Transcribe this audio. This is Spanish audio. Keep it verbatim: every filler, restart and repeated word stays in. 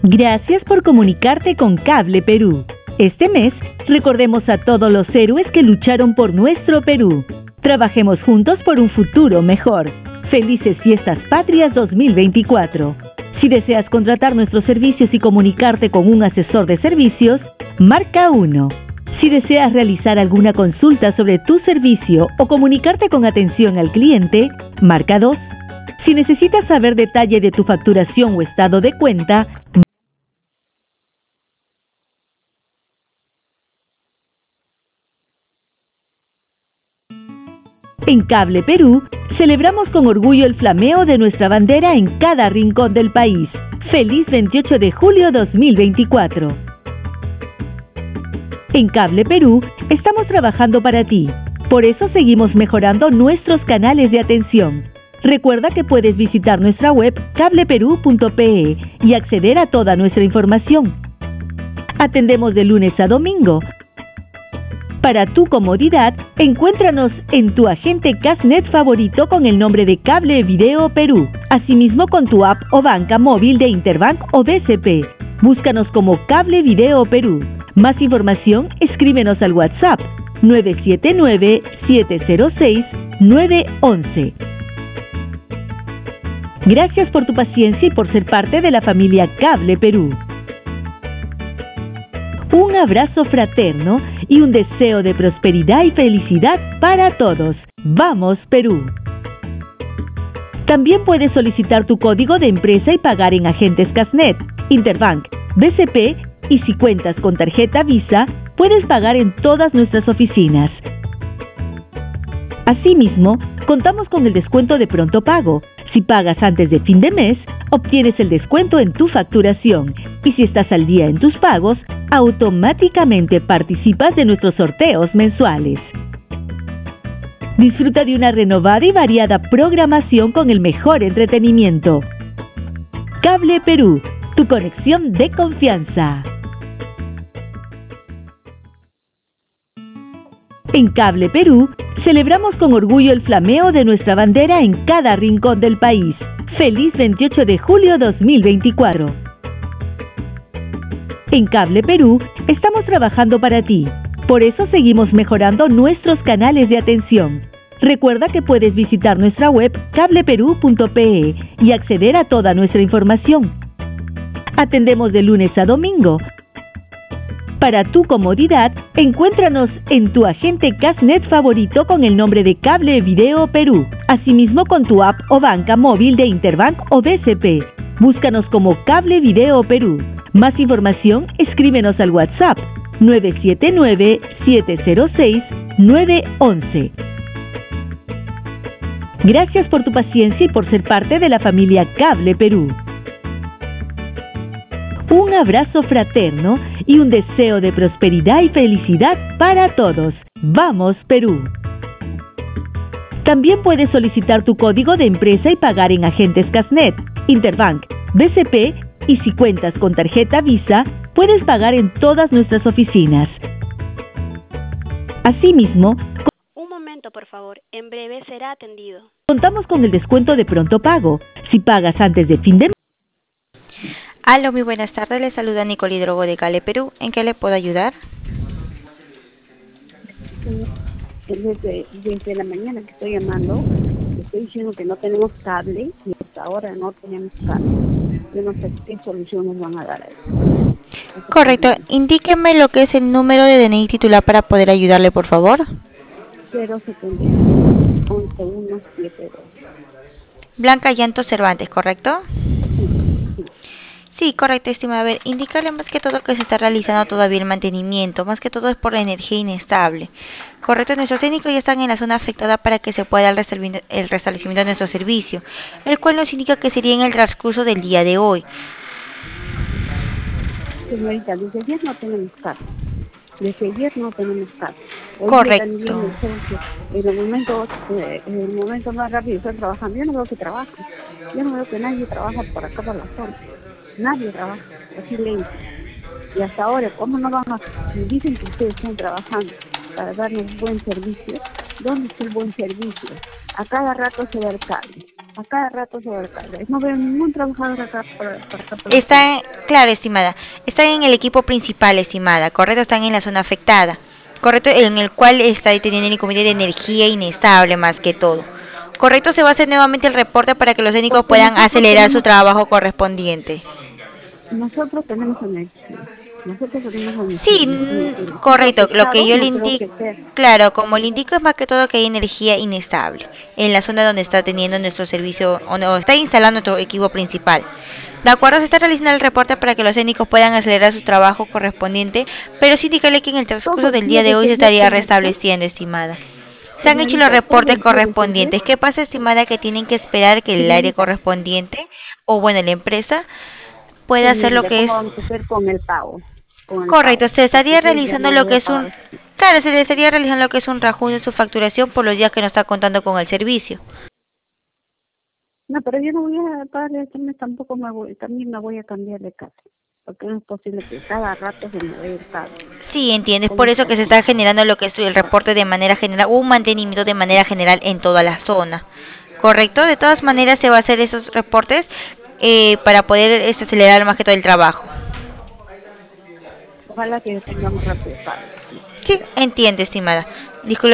Gracias por comunicarte con Cable Perú. Este mes, recordemos a todos los héroes que lucharon por nuestro Perú. Trabajemos juntos por un futuro mejor. Felices Fiestas Patrias dos mil veinticuatro. Si deseas contratar nuestros servicios y comunicarte con un asesor de servicios, marca uno. Si deseas realizar alguna consulta sobre tu servicio o comunicarte con atención al cliente, marca dos. Si necesitas saber detalle de tu facturación o estado de cuenta, en Cable Perú, celebramos con orgullo el flameo de nuestra bandera en cada rincón del país. ¡Feliz veintiocho de julio dos mil veinticuatro! En Cable Perú, estamos trabajando para ti. Por eso seguimos mejorando nuestros canales de atención. Recuerda que puedes visitar nuestra web cable perú punto pe y acceder a toda nuestra información. Atendemos de lunes a domingo. Para tu comodidad, encuéntranos en tu agente Casnet favorito con el nombre de Cable Video Perú. Asimismo con tu app o banca móvil de Interbank o B C P. Búscanos como Cable Video Perú. Más información, escríbenos al WhatsApp nueve siete nueve, siete cero seis, nueve uno uno. Gracias por tu paciencia y por ser parte de la familia Cable Perú. Un abrazo fraterno y un deseo de prosperidad y felicidad para todos. ¡Vamos, Perú! También puedes solicitar tu código de empresa y pagar en agentes Casnet, Interbank, B C P y si cuentas con tarjeta Visa, puedes pagar en todas nuestras oficinas. Asimismo, contamos con el descuento de pronto pago. Si pagas antes de fin de mes, obtienes el descuento en tu facturación. Y si estás al día en tus pagos, automáticamente participas de nuestros sorteos mensuales. Disfruta de una renovada y variada programación con el mejor entretenimiento. Cable Perú, tu conexión de confianza. En Cable Perú, celebramos con orgullo el flameo de nuestra bandera en cada rincón del país. ¡Feliz veintiocho de julio dos mil veinticuatro! En Cable Perú, estamos trabajando para ti. Por eso seguimos mejorando nuestros canales de atención. Recuerda que puedes visitar nuestra web cable perú punto pe y acceder a toda nuestra información. Atendemos de lunes a domingo. Para tu comodidad, encuéntranos en tu agente Casnet favorito con el nombre de Cable Video Perú. Asimismo con tu app o banca móvil de Interbank o B C P. Búscanos como Cable Video Perú. Más información, escríbenos al WhatsApp nueve siete nueve, siete cero seis, nueve uno uno. Gracias por tu paciencia y por ser parte de la familia Cable Perú. Un abrazo fraterno y un deseo de prosperidad y felicidad para todos. ¡Vamos, Perú! También puedes solicitar tu código de empresa y pagar en agentes Casnet, Interbank, B C P y si cuentas con tarjeta Visa, puedes pagar en todas nuestras oficinas. Asimismo, un momento, por favor. En breve será atendido. Contamos con el descuento de pronto pago. Si pagas antes de fin de mes. Aló, muy buenas tardes. Le saluda Nicole Hidrogo de Cable Perú. ¿En qué le puedo ayudar? Desde, desde la mañana que estoy llamando, estoy diciendo que no tenemos cable y hasta ahora no tenemos cable. Yo no sé qué soluciones van a dar a eso. Correcto. Indíqueme lo que es el número de D N I titular para poder ayudarle, por favor. cero setenta y seis, once uno setenta y dos. Blanca Llanto Cervantes, ¿correcto? Sí, correcto, estimada. A ver, indicarle más que todo que se está realizando todavía el mantenimiento, más que todo es por la energía inestable. Correcto, nuestros técnicos ya están en la zona afectada para que se pueda el restablecimiento de nuestro servicio, el cual nos indica que sería en el transcurso del día de hoy. Señorita, desde ayer no tenemos cable. Desde ayer no tenemos cable. Hoy correcto. En el momento, eh, en el momento más rápido estoy trabajando. Yo no veo que trabajan. Yo no veo que nadie trabaja por acá por la zona. Nadie trabaja, así lento. Y hasta ahora, ¿cómo no van a...? Dicen que ustedes están trabajando para darnos buen servicio. ¿Dónde está el buen servicio? A cada rato se da el cable. A cada rato sobrecarga. No veo ningún trabajador acá para, para acá. Para Están, claro, estimada, están en el equipo principal, estimada, correcto, están en la zona afectada, correcto, en el cual está teniendo el comité de energía inestable más que todo. Correcto, se va a hacer nuevamente el reporte para que los técnicos Porque puedan nosotros acelerar su tenemos, trabajo correspondiente. nosotros tenemos energía. Nosotros tenemos energía. Sí, Y mm, el equipo correcto. Lo que afectado yo le no creo indico, que sea. claro, como le indico es más que todo que hay energía inestable en la zona donde está teniendo nuestro servicio o no, está instalando nuestro equipo principal. De acuerdo, se está realizando el reporte para que los técnicos puedan acelerar su trabajo correspondiente, pero sí dígale que en el transcurso Todo del el día día de hoy se desde yo estaría comencé, restableciendo, estimada. Se han hecho los señorita, todo reportes el día desde ayer, correspondientes. ¿Qué pasa, estimada? Que tienen que esperar que el área señorita, correspondiente, o bueno, la empresa, pueda hacer lo señorita, que es ¿cómo vamos a hacer con el pago? Con el correcto. pago. Se Porque estaría yo ya realizando no lo voy que a es un, pagar. claro, se le estaría realizando lo que es un reajuste de su facturación por los días que no está contando con el servicio. No, pero yo no voy a pagar este mes, tampoco me voy, también me voy a cambiar de casa. Porque no es posible que cada rato se me vaya el pago. Sí, entiendes, ¿Cómo por es eso que se está posible? generando lo que es el reporte de manera general, un mantenimiento de manera general en toda la zona. ¿Correcto? De todas maneras se va a hacer esos reportes eh, para poder este, acelerar más que todo el trabajo. Ojalá que tengamos rápido pago. Sí, entiende, estimada. Disculpe